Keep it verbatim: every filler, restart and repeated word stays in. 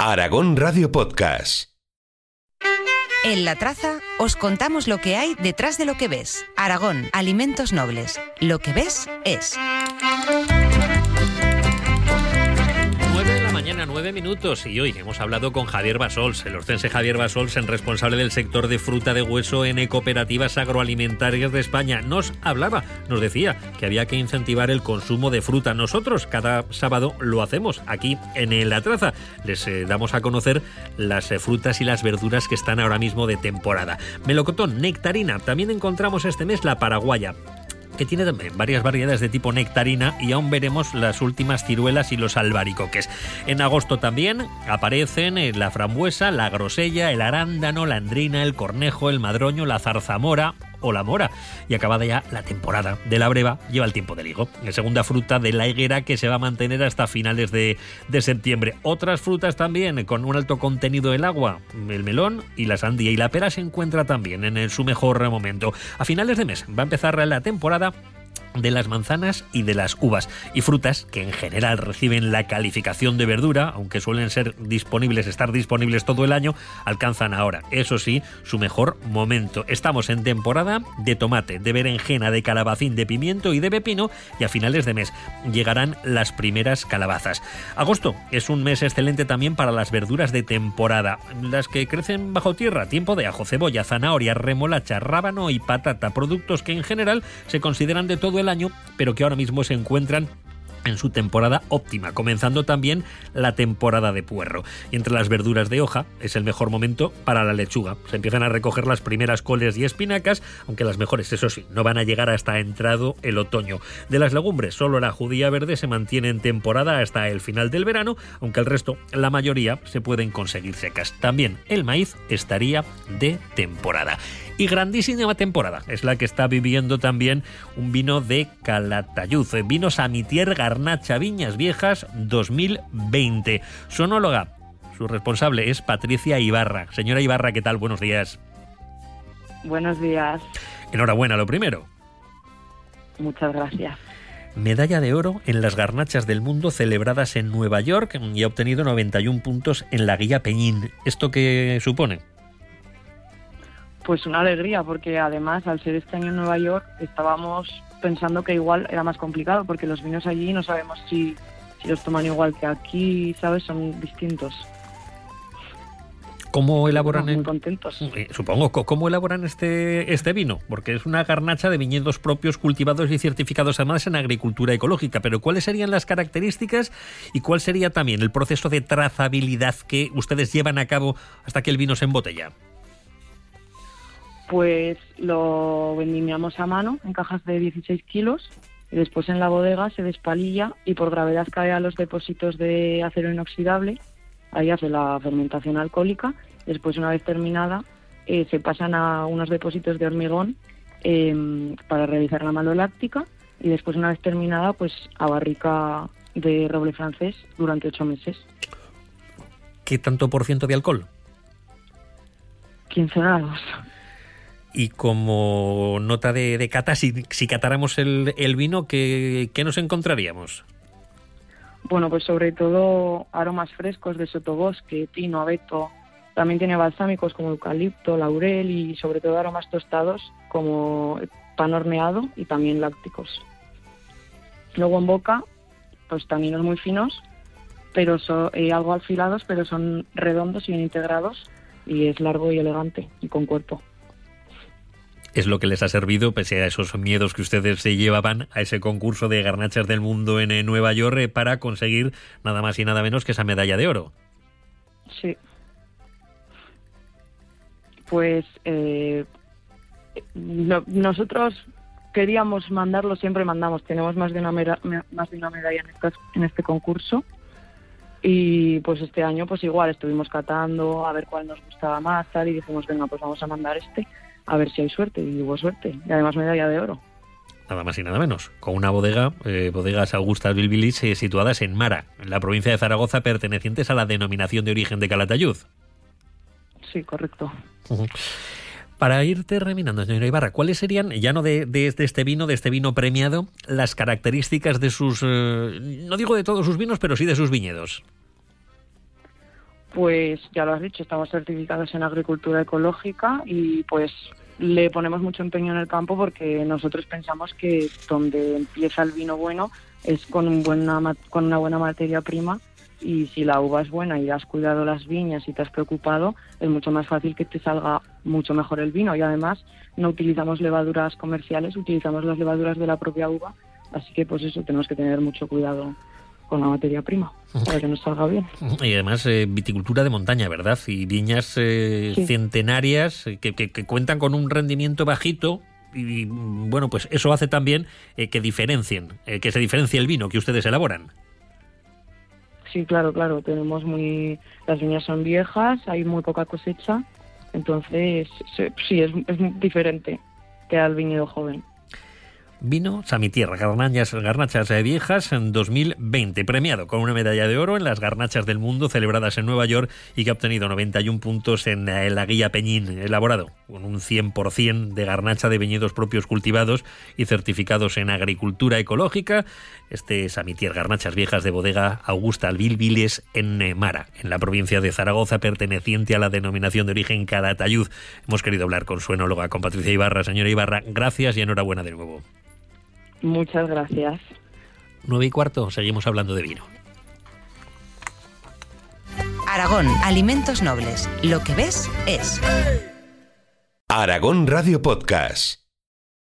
Aragón Radio Podcast. En La Traza os contamos lo que hay detrás de lo que ves. Aragón, alimentos nobles. Lo que ves es... Mañana, nueve minutos, y hoy hemos hablado con Javier Bassols, el orcense Javier Bassols, el responsable del sector de fruta de hueso en Cooperativas Agroalimentarias de España. Nos hablaba, nos decía que había que incentivar el consumo de fruta. Nosotros cada sábado lo hacemos aquí en La Traza. Les eh, damos a conocer las eh, frutas y las verduras que están ahora mismo de temporada. Melocotón, nectarina, también encontramos este mes la paraguaya, que tiene también varias variedades de tipo nectarina, y aún veremos las últimas ciruelas y los albaricoques. En agosto también aparecen la frambuesa, la grosella, el arándano, la andrina, el cornejo, el madroño, la zarzamora o la mora. Y acabada ya la temporada de la breva, lleva el tiempo del higo, la segunda fruta de la higuera, que se va a mantener hasta finales de, de septiembre. Otras frutas también con un alto contenido del agua, el melón y la sandía, y la pera se encuentra también en su mejor momento. A finales de mes va a empezar la temporada de las manzanas y de las uvas, y frutas que en general reciben la calificación de verdura, aunque suelen ser disponibles, estar disponibles todo el año, alcanzan ahora, eso sí, su mejor momento. Estamos en temporada de tomate, de berenjena, de calabacín, de pimiento y de pepino, y a finales de mes llegarán las primeras calabazas. Agosto es un mes excelente también para las verduras de temporada, las que crecen bajo tierra, tiempo de ajo, cebolla, zanahoria, remolacha, rábano y patata, productos que en general se consideran de todo el año, pero que ahora mismo se encuentran en su temporada óptima, comenzando también la temporada de puerro. Y entre las verduras de hoja es el mejor momento para la lechuga. Se empiezan a recoger las primeras coles y espinacas, aunque las mejores, eso sí, no van a llegar hasta entrado el otoño. De las legumbres, solo la judía verde se mantiene en temporada hasta el final del verano, aunque el resto, la mayoría, se pueden conseguir secas. También el maíz estaría de temporada. Y grandísima temporada es la que está viviendo también un vino de Calatayud, Vino Samitier Garnacha Viñas Viejas dos mil veinte. Su onóloga, su responsable es Patricia Ibarra. Señora Ibarra, ¿qué tal? Buenos días. Buenos días. Enhorabuena, lo primero. Muchas gracias. Medalla de oro en las garnachas del mundo celebradas en Nueva York, y ha obtenido noventa y un puntos en la guía Peñín. ¿Esto qué supone? Pues una alegría, porque además al ser este año en Nueva York estábamos pensando que igual era más complicado, porque los vinos allí no sabemos si, si los toman igual que aquí, ¿sabes? Son distintos. ¿Cómo elaboran? Muy en... contentos. Eh, supongo, ¿cómo elaboran este, este vino? Porque es una garnacha de viñedos propios, cultivados y certificados además en agricultura ecológica. Pero ¿cuáles serían las características y cuál sería también el proceso de trazabilidad que ustedes llevan a cabo hasta que el vino se embotella? Pues lo vendimiamos a mano en cajas de dieciséis kilos, y después en la bodega se despalilla y por gravedad cae a los depósitos de acero inoxidable. Ahí hace la fermentación alcohólica. Después, una vez terminada, eh, se pasan a unos depósitos de hormigón eh, para realizar la maloláctica, y después, una vez terminada, pues a barrica de roble francés durante ocho meses. ¿Qué tanto por ciento de alcohol? quince grados. Y como nota de, de cata, si, si catáramos el, el vino, ¿qué, ¿qué nos encontraríamos? Bueno, pues sobre todo aromas frescos de sotobosque, pino, abeto. También tiene balsámicos como eucalipto, laurel, y sobre todo aromas tostados como pan horneado y también lácticos. Luego en boca, pues taninos muy finos, pero son eh, algo afilados, pero son redondos y bien integrados, y es largo y elegante y con cuerpo. Es lo que les ha servido, pese a esos miedos que ustedes se llevaban a ese concurso de garnachas del mundo en Nueva York, para conseguir nada más y nada menos que esa medalla de oro. Sí. Pues eh, no, nosotros queríamos mandarlo, siempre mandamos. Tenemos más de una, mera, más de una medalla en, estas, en este concurso. Y pues este año pues igual estuvimos catando a ver cuál nos gustaba más, tal, y dijimos, venga, pues vamos a mandar este, a ver si hay suerte. Y hubo suerte, y además medalla de oro. Nada más y nada menos, con una bodega, eh, bodegas Augustas Bilbilis, eh, situadas en Mara, en la provincia de Zaragoza, pertenecientes a la denominación de origen de Calatayud. Sí, correcto. Uh-huh. Para ir terminando, señora Ibarra, ¿cuáles serían, ya no de, de, de este vino, de este vino premiado, las características de sus, eh, no digo de todos sus vinos, pero sí de sus viñedos? Pues ya lo has dicho, estamos certificados en agricultura ecológica y pues le ponemos mucho empeño en el campo porque nosotros pensamos que donde empieza el vino bueno es con, un buena, con una buena materia prima, y si la uva es buena y has cuidado las viñas y te has preocupado, es mucho más fácil que te salga mucho mejor el vino. Y además no utilizamos levaduras comerciales, utilizamos las levaduras de la propia uva, así que pues eso, tenemos que tener mucho cuidado con la materia prima para que nos salga bien. Y además eh, viticultura de montaña, ¿verdad? Y viñas eh, sí. centenarias que, que, que cuentan con un rendimiento bajito. Y bueno, pues eso hace también eh, que diferencien, eh, que se diferencie el vino que ustedes elaboran. Sí, claro, claro. Tenemos muy, las viñas son viejas, hay muy poca cosecha, entonces sí, es, es diferente que al viñedo joven. Vino Samitierra, garnañas, garnachas viejas en dos mil veinte, premiado con una medalla de oro en las garnachas del mundo celebradas en Nueva York y que ha obtenido noventa y uno puntos en la guía Peñín, elaborado con un cien por ciento de garnacha de viñedos propios cultivados y certificados en agricultura ecológica. Este Samitier, garnachas viejas de bodega Augusta Albil Viles en Mara, en la provincia de Zaragoza, perteneciente a la denominación de origen Calatayud. Hemos querido hablar con su enóloga, con Patricia Ibarra. Señora Ibarra, gracias y enhorabuena de nuevo. Muchas gracias. Nueve y cuarto, seguimos hablando de vino. Aragón, alimentos nobles. Lo que ves es. Aragón Radio Podcast.